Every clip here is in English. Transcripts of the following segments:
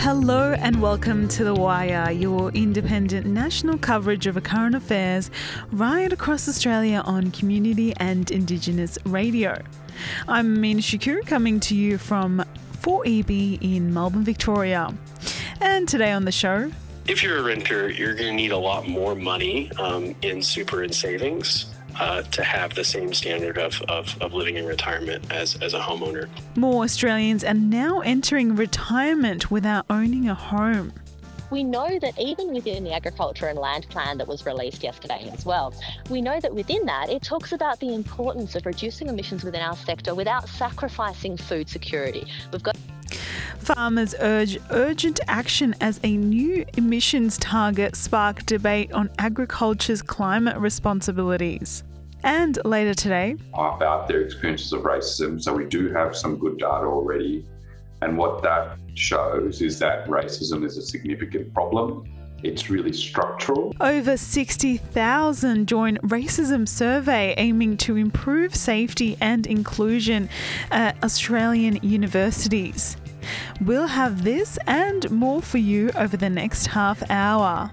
Hello and welcome to The Wire, your independent national coverage of current affairs right across Australia on community and Indigenous radio. I'm Amina Shakur, coming to you from 4EB in Melbourne, Victoria. And today on the show... If you're a renter, you're going to need a lot more money in super and savings to have the same standard of living in retirement as a homeowner. More Australians are now entering retirement without owning a home. We know that even within the Agriculture and Land Plan that was released yesterday as well, we know that within that, it talks about the importance of reducing emissions within our sector without sacrificing food security. Farmers urge urgent action as a new emissions target spark debate on agriculture's climate responsibilities. And later today, about their experiences of racism. So we do have some good data already. And what that shows is that racism is a significant problem. It's really structural. Over 60,000 join racism survey aiming to improve safety and inclusion at Australian universities. We'll have this and more for you over the next half hour.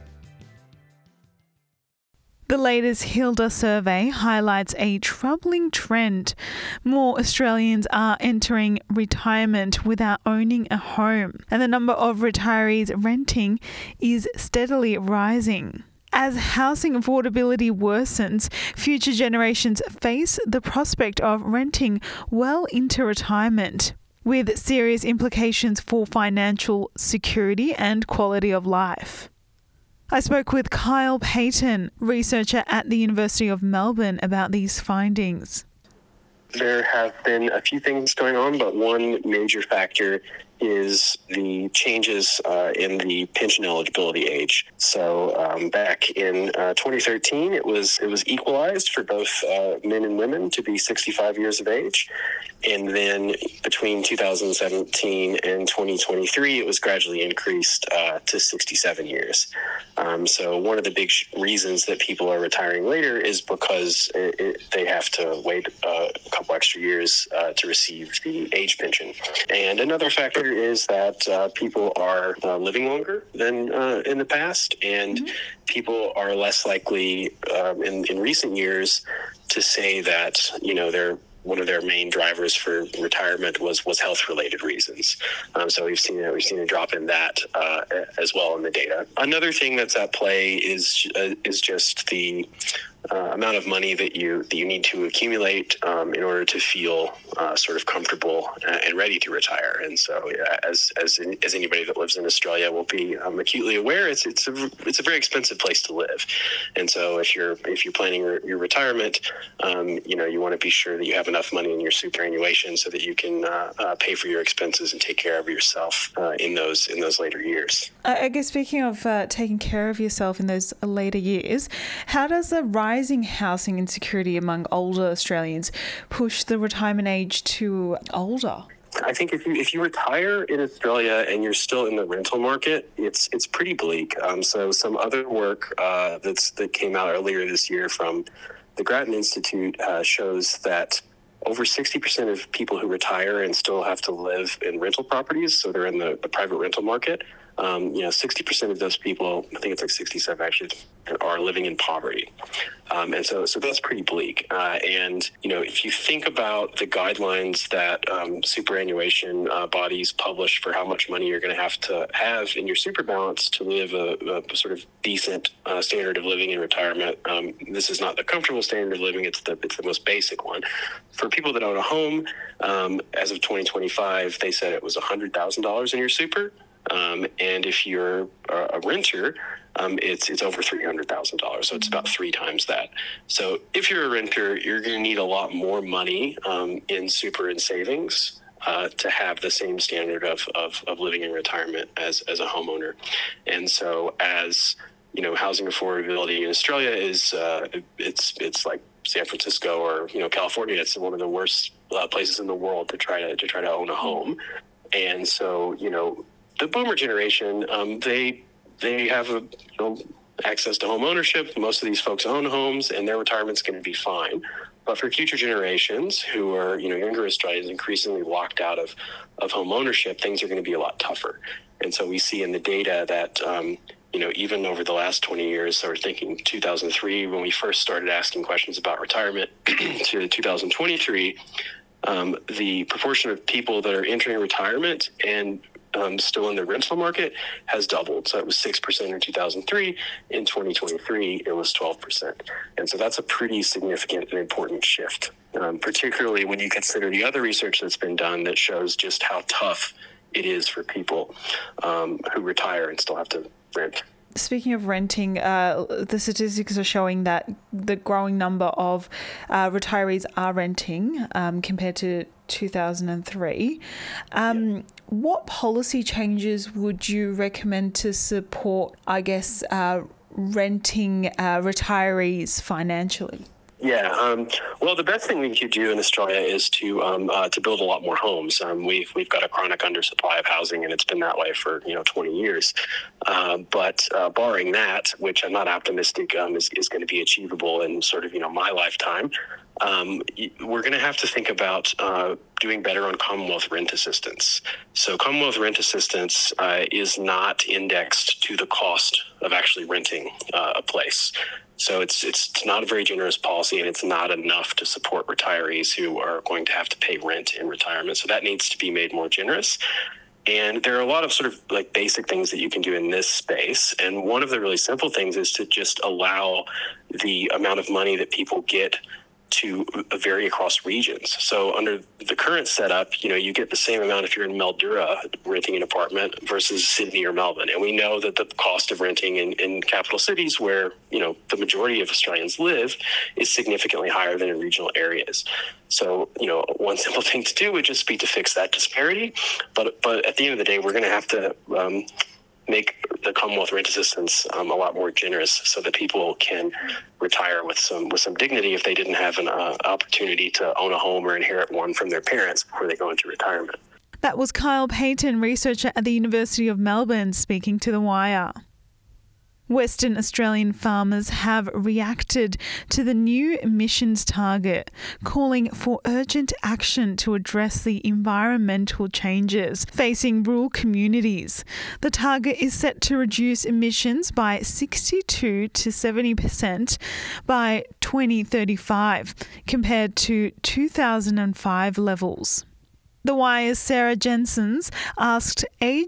The latest Hilda survey highlights a troubling trend. More Australians are entering retirement without owning a home, and the number of retirees renting is steadily rising. As housing affordability worsens, future generations face the prospect of renting well into retirement, with serious implications for financial security and quality of life. I spoke with Kyle Payton, researcher at the University of Melbourne, about these findings. There have been a few things going on, but one major factor is the changes in the pension eligibility age. So back in 2013, it was equalized for both men and women to be 65 years of age. And then between 2017 and 2023, it was gradually increased to 67 years. So one of the big reasons that people are retiring later is because they have to wait a couple extra years to receive the age pension. And another factor is that people are living longer than in the past, and people are less likely in recent years to say that, one of their main drivers for retirement was health-related reasons. So we've seen a drop in that as well in the data. Another thing that's at play is just the amount of money that you need to accumulate in order to feel sort of comfortable and ready to retire. And so, as anybody that lives in Australia will be acutely aware, it's a very expensive place to live. And so, if you're planning your retirement, you want to be sure that you have enough money in your superannuation so that you can pay for your expenses and take care of yourself in those later years. I guess speaking of taking care of yourself in those later years, how does the rising housing insecurity among older Australians push the retirement age to older? I think if you retire in Australia and you're still in the rental market, it's pretty bleak. So some other work that came out earlier this year from the Grattan Institute shows that over 60% of people who retire and still have to live in rental properties, so they're in the private rental market, 60% of those people, I think it's like 67 actually, are living in poverty. And so that's pretty bleak. And if you think about the guidelines that superannuation bodies publish for how much money you're going to have in your super balance to live a sort of decent standard of living in retirement, this is not the comfortable standard of living, it's the most basic one. For people that own a home, as of 2025, they said it was $100,000 in your super. And if you're a renter, it's over $300,000. So it's about 3 times that. So if you're a renter, you're going to need a lot more money in super and savings to have the same standard of living in retirement as a homeowner. And so as housing affordability in Australia is it's like San Francisco or California. It's one of the worst places in the world to try to own a home. And so the boomer generation, they have access to home ownership. Most of these folks own homes, and their retirement's going to be fine. But for future generations who are, younger Australians increasingly locked out of home ownership, things are going to be a lot tougher. And so we see in the data that, even over the last 20 years, so we're thinking 2003, when we first started asking questions about retirement, to 2023, the proportion of people that are entering retirement and still in the rental market has doubled. So it was 6% in 2003. In 2023, it was 12%. And so that's a pretty significant and important shift, particularly when you consider the other research that's been done that shows just how tough it is for people who retire and still have to rent. Speaking of renting, the statistics are showing that the growing number of retirees are renting compared to 2003. What policy changes would you recommend to support, renting retirees financially? Yeah, well, the best thing we could do in Australia is to build a lot more homes. We've got a chronic undersupply of housing, and it's been that way for 20 years. But barring that, which I'm not optimistic is going to be achievable in sort of my lifetime, we're going to have to think about doing better on Commonwealth rent assistance. So Commonwealth rent assistance is not indexed to the cost of actually renting a place. So it's not a very generous policy, and it's not enough to support retirees who are going to have to pay rent in retirement. So that needs to be made more generous. And there are a lot of sort of like basic things that you can do in this space. And one of the really simple things is to just allow the amount of money that people get to vary across regions. So under the current setup, you get the same amount if you're in Mildura renting an apartment versus Sydney or Melbourne. And we know that the cost of renting in capital cities where, the majority of Australians live is significantly higher than in regional areas. So, one simple thing to do would just be to fix that disparity. But at the end of the day, we're going to have to make the Commonwealth rent assistance a lot more generous so that people can retire with some dignity if they didn't have an opportunity to own a home or inherit one from their parents before they go into retirement. That was Kyle Payton, researcher at the University of Melbourne, speaking to The Wire. Western Australian farmers have reacted to the new emissions target, calling for urgent action to address the environmental changes facing rural communities. The target is set to reduce emissions by 62 to 70% by 2035, compared to 2005 levels. The Wire's Sarah Jensens asked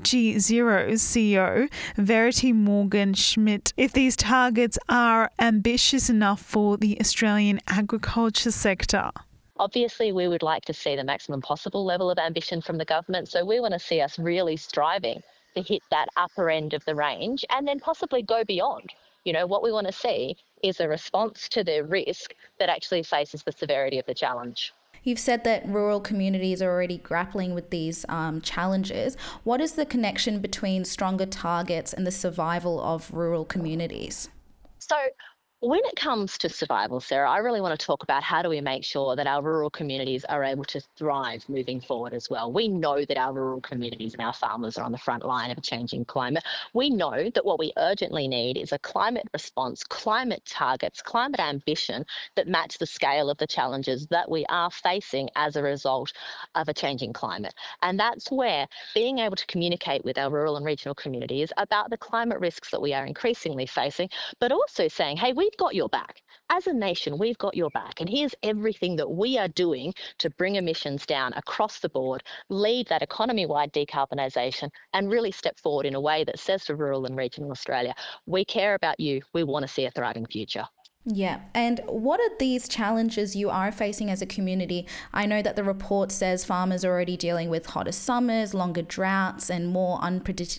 AG0's CEO Verity Morgan-Schmidt if these targets are ambitious enough for the Australian agriculture sector. Obviously, we would like to see the maximum possible level of ambition from the government, so we want to see us really striving to hit that upper end of the range and then possibly go beyond. What we want to see is a response to the risk that actually faces the severity of the challenge. You've said that rural communities are already grappling with these challenges. What is the connection between stronger targets and the survival of rural communities? So when it comes to survival, Sarah, I really want to talk about how do we make sure that our rural communities are able to thrive moving forward as well. We know that our rural communities and our farmers are on the front line of a changing climate. We know that what we urgently need is a climate response, climate targets, climate ambition that match the scale of the challenges that we are facing as a result of a changing climate. And that's where being able to communicate with our rural and regional communities about the climate risks that we are increasingly facing, but also saying, hey, we've got your back. As a nation, we've got your back. And here's everything that we are doing to bring emissions down across the board, lead that economy-wide decarbonisation, and really step forward in a way that says to rural and regional Australia, we care about you, we want to see a thriving future. Yeah. And what are these challenges you are facing as a community? I know that the report says farmers are already dealing with hotter summers, longer droughts, and more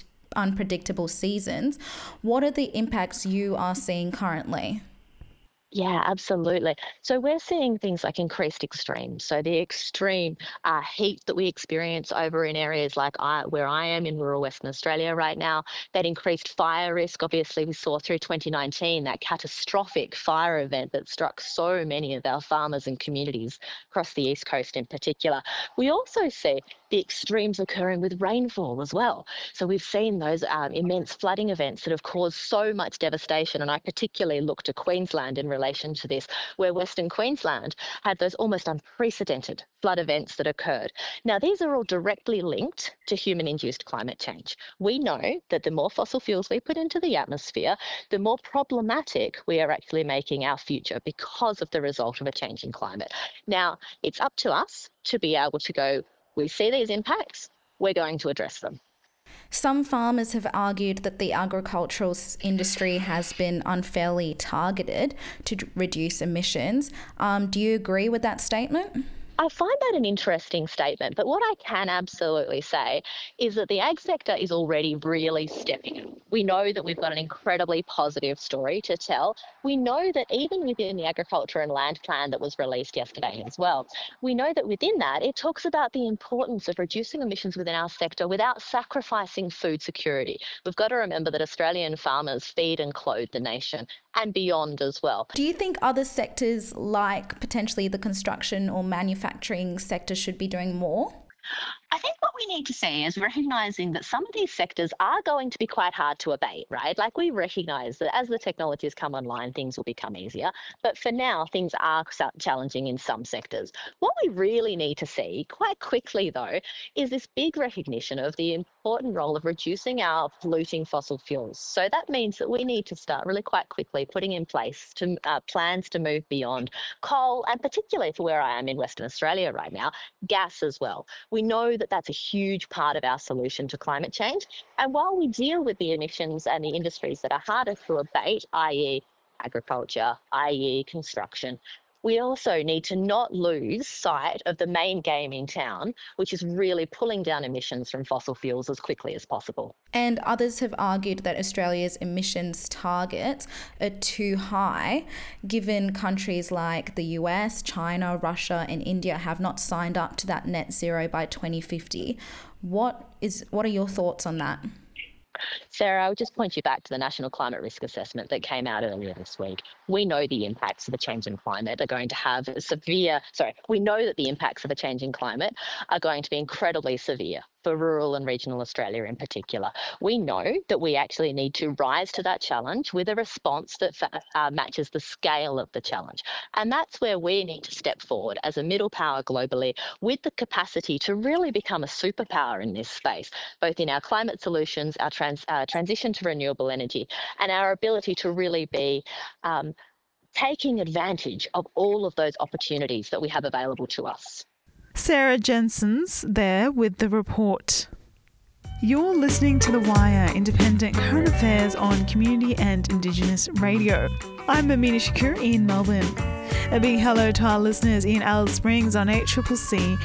unpredictable seasons. What are the impacts you are seeing currently? Yeah, absolutely. So we're seeing things like increased extremes. So the extreme heat that we experience over in areas like where I am in rural Western Australia right now, that increased fire risk, obviously we saw through 2019, that catastrophic fire event that struck so many of our farmers and communities across the East Coast in particular. We also see the extremes occurring with rainfall as well. So we've seen those immense flooding events that have caused so much devastation. And I particularly look to Queensland in relation to this, where Western Queensland had those almost unprecedented flood events that occurred. Now, these are all directly linked to human-induced climate change. We know that the more fossil fuels we put into the atmosphere, the more problematic we are actually making our future because of the result of a changing climate. Now, it's up to us to be able to go, we see these impacts, we're going to address them. Some farmers have argued that the agricultural industry has been unfairly targeted to reduce emissions. Do you agree with that statement? I find that an interesting statement, but what I can absolutely say is that the ag sector is already really stepping up. We know that we've got an incredibly positive story to tell. We know that even within the Agriculture and Land Plan that was released yesterday as well, we know that within that it talks about the importance of reducing emissions within our sector without sacrificing food security. We've got to remember that Australian farmers feed and clothe the nation and beyond as well. Do you think other sectors like potentially the construction or manufacturing sector should be doing more? I think what we need to see is recognising that some of these sectors are going to be quite hard to abate, right? Like we recognise that as the technologies come online, things will become easier. But for now, things are challenging in some sectors. What we really need to see quite quickly, though, is this big recognition of the important role of reducing our polluting fossil fuels. So that means that we need to start really quite quickly putting in place plans to move beyond coal, and particularly for where I am in Western Australia right now, gas as well. We know that that's a huge part of our solution to climate change. And while we deal with the emissions and the industries that are harder to abate, i.e. agriculture, i.e. construction, we also need to not lose sight of the main game in town, which is really pulling down emissions from fossil fuels as quickly as possible. And others have argued that Australia's emissions targets are too high, given countries like the US, China, Russia, and India have not signed up to that net zero by 2050. What are your thoughts on that? Sarah, I would just point you back to the National Climate Risk Assessment that came out earlier this week. We know the impacts of the changing climate are going to have we know that the impacts of a changing climate are going to be incredibly severe for rural and regional Australia in particular. We know that we actually need to rise to that challenge with a response that matches the scale of the challenge. And that's where we need to step forward as a middle power globally with the capacity to really become a superpower in this space, both in our climate solutions, our transition to renewable energy, and our ability to really be taking advantage of all of those opportunities that we have available to us. Sarah Jensens there with the report. You're listening to The Wire, independent current affairs on community and Indigenous radio. I'm Amina Shakur in Melbourne. A big hello to our listeners in Alice Springs on HCCC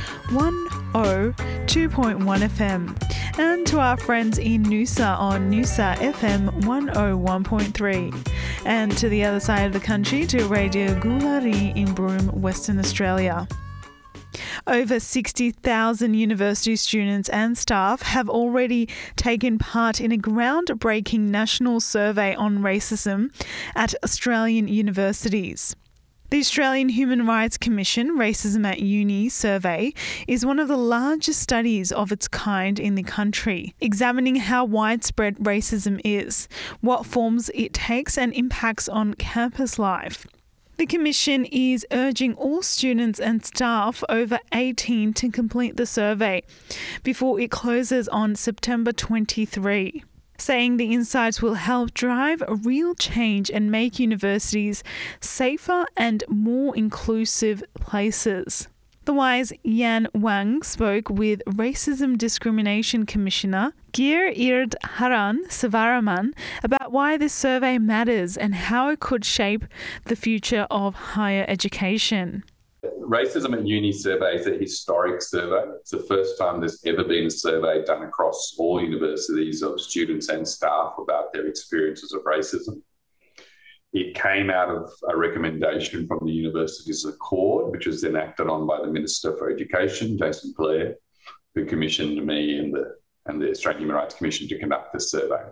102.1 FM and to our friends in Noosa on Noosa FM 101.3 and to the other side of the country to Radio Gulari in Broome, Western Australia. Over 60,000 university students and staff have already taken part in a groundbreaking national survey on racism at Australian universities. The Australian Human Rights Commission Racism at Uni survey is one of the largest studies of its kind in the country, examining how widespread racism is, what forms it takes and impacts on campus life. The Commission is urging all students and staff over 18 to complete the survey before it closes on September 23, saying the insights will help drive a real change and make universities safer and more inclusive places. The Wire's Yan Wang spoke with Racism Discrimination Commissioner Gir Ird Haran Savaraman about why this survey matters and how it could shape the future of higher education. Racism at Uni survey is a historic survey. It's the first time there's ever been a survey done across all universities of students and staff about their experiences of racism. It came out of a recommendation from the Universities Accord, which was then acted on by the Minister for Education, Jason Blair, who commissioned me and the Australian Human Rights Commission to conduct this survey.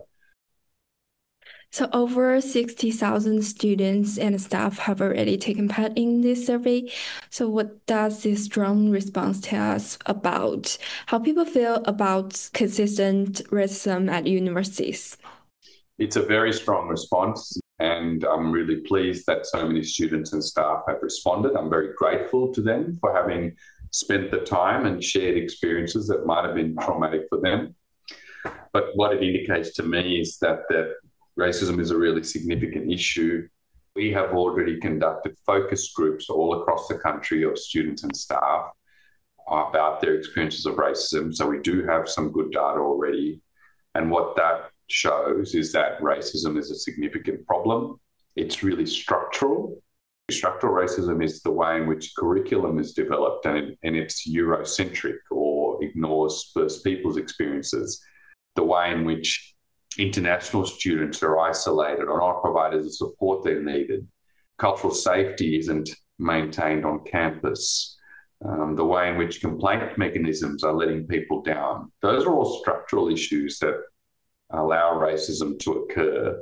So over 60,000 students and staff have already taken part in this survey. So what does this strong response tell us about how people feel about consistent racism at universities? It's a very strong response, and I'm really pleased that so many students and staff have responded. I'm very grateful to them for having spent the time and shared experiences that might have been traumatic for them. But what it indicates to me is that racism is a really significant issue. We have already conducted focus groups all across the country of students and staff about their experiences of racism. So we do have some good data already. And what that shows is that racism is a significant problem. It's really structural. Structural racism is the way in which curriculum is developed, and it's Eurocentric or ignores First Peoples experiences. The way in which international students are isolated or not provided the support they're needed. Cultural safety isn't maintained on campus. The way in which complaint mechanisms are letting people down. Those are all structural issues that allow racism to occur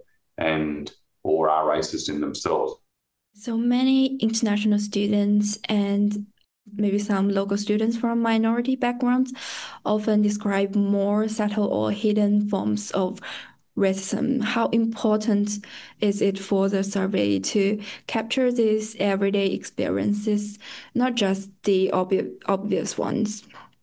or are racist in themselves. So many international students and maybe some local students from minority backgrounds often describe more subtle or hidden forms of racism. How important is it for the survey to capture these everyday experiences, not just the obvious ones?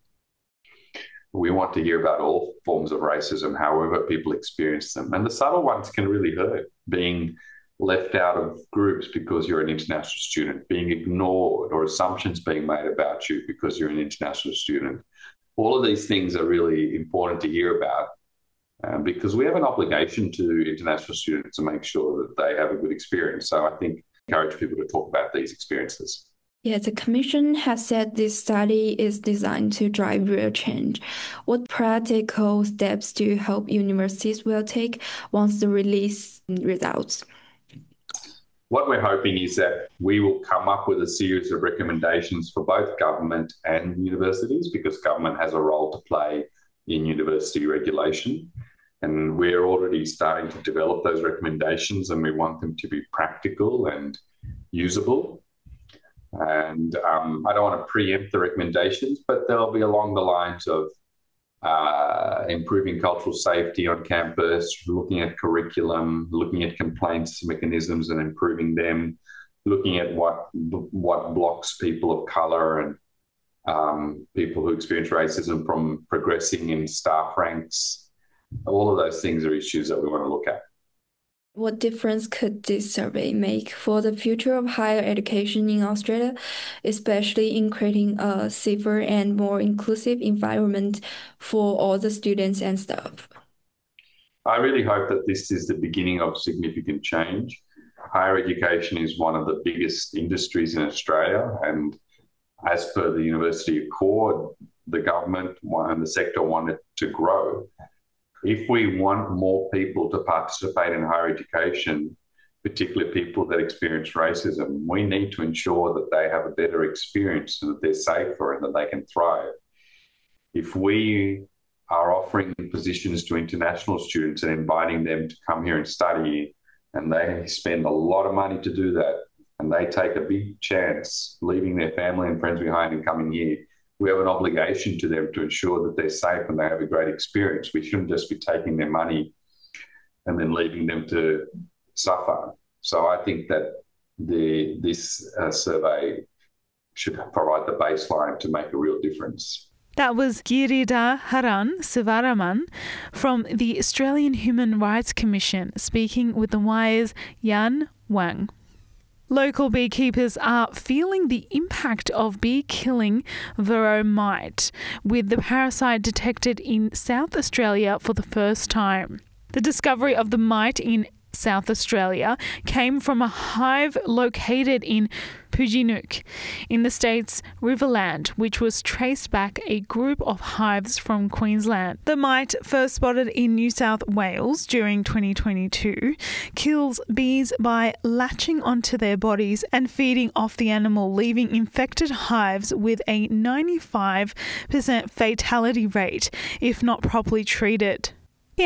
We want to hear about all forms of racism, however people experience them. And the subtle ones can really hurt. Being left out of groups because you're an international student, being ignored, or assumptions being made about you because you're an international student. All of these things are really important to hear about because we have an obligation to international students to make sure that they have a good experience. So I think encourage people to talk about these experiences. Yeah, the Commission has said this study is designed to drive real change. What practical steps do you hope universities will take once the release results? What we're hoping is that we will come up with a series of recommendations for both government and universities, because government has a role to play in university regulation. And we're already starting to develop those recommendations, and we want them to be practical and usable. And I don't want to preempt the recommendations, but they'll be along the lines of improving cultural safety on campus, looking at curriculum, looking at complaints mechanisms and improving them, looking at what blocks people of colour and people who experience racism from progressing in staff ranks. All of those things are issues that we want to look at. What difference could this survey make for the future of higher education in Australia, especially in creating a safer and more inclusive environment for all the students and staff? I really hope that this is the beginning of significant change. Higher education is one of the biggest industries in Australia, and as per the University Accord, the government and the sector want it to grow. If we want more people to participate in higher education, particularly people that experience racism, we need to ensure that they have a better experience and that they're safer and that they can thrive. If we are offering positions to international students and inviting them to come here and study, and they spend a lot of money to do that, and they take a big chance leaving their family and friends behind and coming here, we have an obligation to them to ensure that they're safe and they have a great experience. We shouldn't just be taking their money and then leaving them to suffer. So I think that this survey should provide the baseline to make a real difference. That was Giridharajan Sivaraman from the Australian Human Rights Commission speaking with The Wire's Yan Wang. Local beekeepers are feeling the impact of bee killing varroa mite, with the parasite detected in South Australia for the first time. The discovery of the mite in South Australia, came from a hive located in Puginook in the state's Riverland, which was traced back a group of hives from Queensland. The mite, first spotted in New South Wales during 2022, kills bees by latching onto their bodies and feeding off the animal, leaving infected hives with a 95% fatality rate if not properly treated. The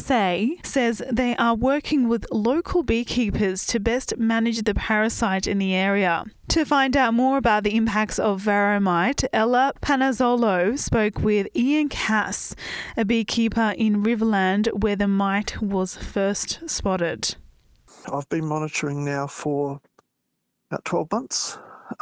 RSA says they are working with local beekeepers to best manage the parasite in the area. To find out more about the impacts of varroa mite, Ella Panazzolo spoke with Ian Cass, a beekeeper in Riverland where the mite was first spotted. I've been monitoring now for about 12 months.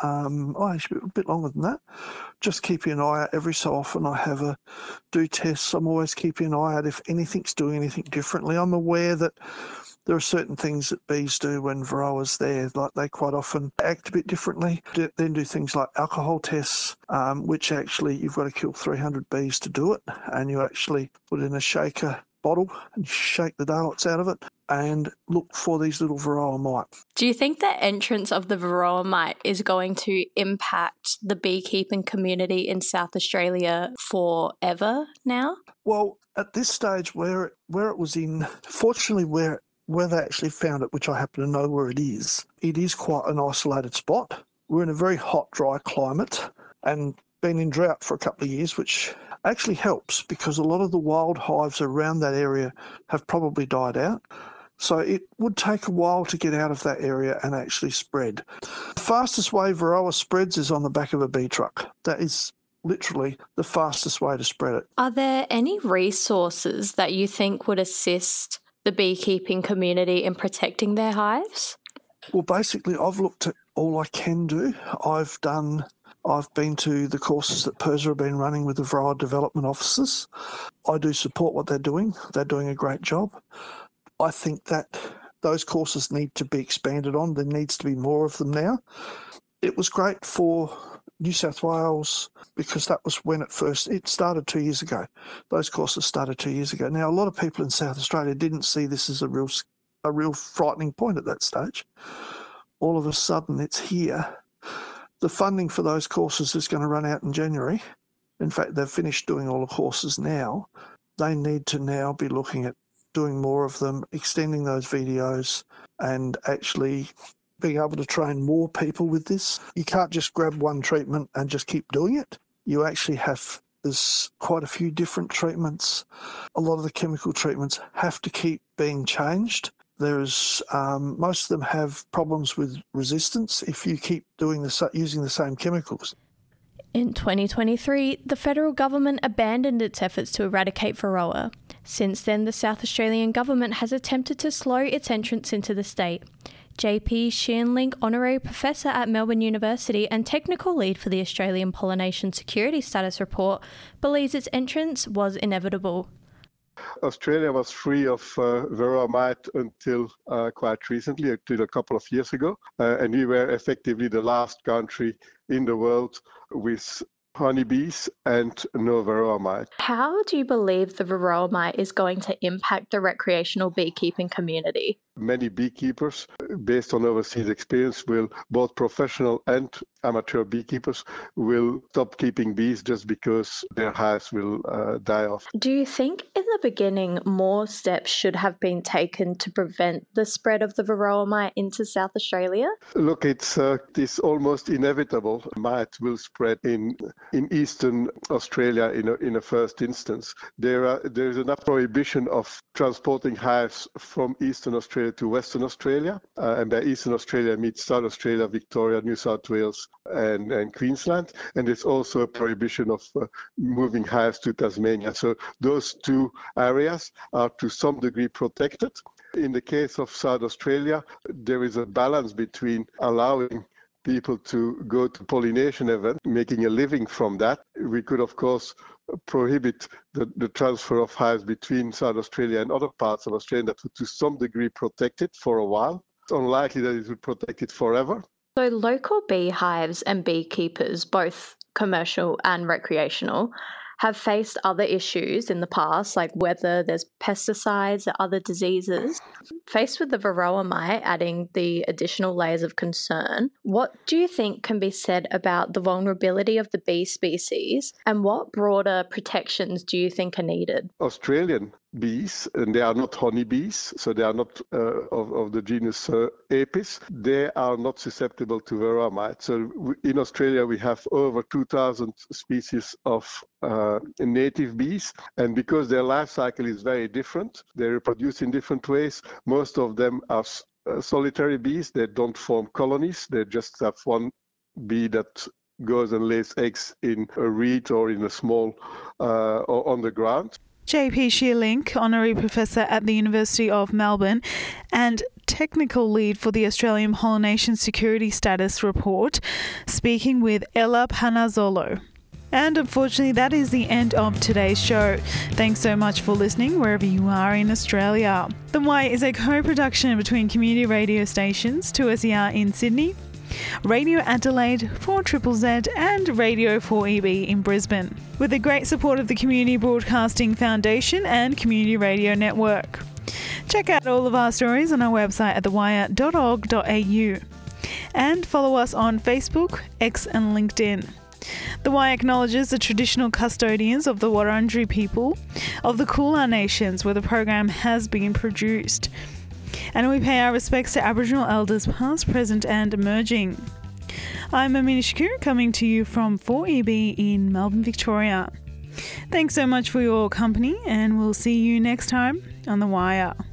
Actually a bit longer than that. Just keeping an eye out every so often. I do tests. I'm always keeping an eye out if anything's doing anything differently. I'm aware that there are certain things that bees do when varroa's there, like they quite often act a bit differently. Then do things like alcohol tests, which actually you've got to kill 300 bees to do it, and you actually put it in a shaker bottle and shake the daylights out of it and look for these little varroa mite. Do you think the entrance of the varroa mite is going to impact the beekeeping community in South Australia forever now? Well, at this stage where it was in, fortunately where they actually found it, which I happen to know where it is quite an isolated spot. We're in a very hot, dry climate and been in drought for a couple of years, which actually helps because a lot of the wild hives around that area have probably died out. So it would take a while to get out of that area and actually spread. The fastest way varroa spreads is on the back of a bee truck. That is literally the fastest way to spread it. Are there any resources that you think would assist the beekeeping community in protecting their hives? Well, basically, I've looked at all I can do. I've been to the courses that PIRSA have been running with the varroa development officers. I do support what they're doing. They're doing a great job. I think that those courses need to be expanded on. There needs to be more of them now. It was great for New South Wales because that was when it started 2 years ago. Those courses started 2 years ago. Now, a lot of people in South Australia didn't see this as a real frightening point at that stage. All of a sudden, it's here. The funding for those courses is going to run out in January. In fact, they've finished doing all the courses now. They need to now be looking at doing more of them, extending those videos and actually being able to train more people with this. You can't just grab one treatment and just keep doing it. You actually there's quite a few different treatments. A lot of the chemical treatments have to keep being changed. Most of them have problems with resistance if you keep using the same chemicals. In 2023, the federal government abandoned its efforts to eradicate varroa. Since then, the South Australian government has attempted to slow its entrance into the state. JP Shearnlink, Honorary Professor at Melbourne University and Technical Lead for the Australian Pollination Security Status Report, believes its entrance was inevitable. Australia was free of varroa mite until quite recently, until a couple of years ago, and we were effectively the last country in the world with honeybees and no varroa mite. How do you believe the varroa mite is going to impact the recreational beekeeping community? Many beekeepers, based on overseas experience, both professional and amateur beekeepers will stop keeping bees just because their hives will die off. Do you think in the beginning more steps should have been taken to prevent the spread of the varroa mite into South Australia? Look, it's almost inevitable. Mite will spread in eastern Australia in a first instance. There is enough prohibition of transporting hives from eastern Australia to Western Australia, and by Eastern Australia means South Australia, Victoria, New South Wales, and Queensland. And there's also a prohibition of moving hives to Tasmania. So those two areas are to some degree protected. In the case of South Australia, there is a balance between allowing people to go to pollination events, making a living from that. We could, of course, prohibit the transfer of hives between South Australia and other parts of Australia that would to some degree protect it for a while. It's unlikely that it would protect it forever. So local beehives and beekeepers, both commercial and recreational, have faced other issues in the past, like whether there's pesticides or other diseases. Faced with the Varroa mite adding the additional layers of concern, what do you think can be said about the vulnerability of the bee species, and what broader protections do you think are needed? Australian bees, and they are not honeybees, so they are not of the genus Apis. They are not susceptible to Varroa mite. So in Australia, we have over 2,000 species of native bees, and because their life cycle is very different, they reproduce in different ways. Most of them are solitary bees. They don't form colonies. They just have one bee that goes and lays eggs in a reed or in a small or on the ground. JP Shearlink, Honorary Professor at the University of Melbourne and Technical Lead for the Australian Pollination Security Status Report, speaking with Ella Panazzolo. And unfortunately, that is the end of today's show. Thanks so much for listening wherever you are in Australia. The Wire is a co-production between community radio stations 2SER in Sydney, Radio Adelaide, 4ZZZ and Radio 4EB in Brisbane, with the great support of the Community Broadcasting Foundation and Community Radio Network. Check out all of our stories on our website at thewire.org.au and follow us on Facebook, X and LinkedIn. The Wire acknowledges the traditional custodians of the Wurundjeri people of the Kulin Nations where the program has been produced. And we pay our respects to Aboriginal elders past, present and emerging. I'm Amina Shakur, coming to you from 4EB in Melbourne, Victoria. Thanks so much for your company, and we'll see you next time on The Wire.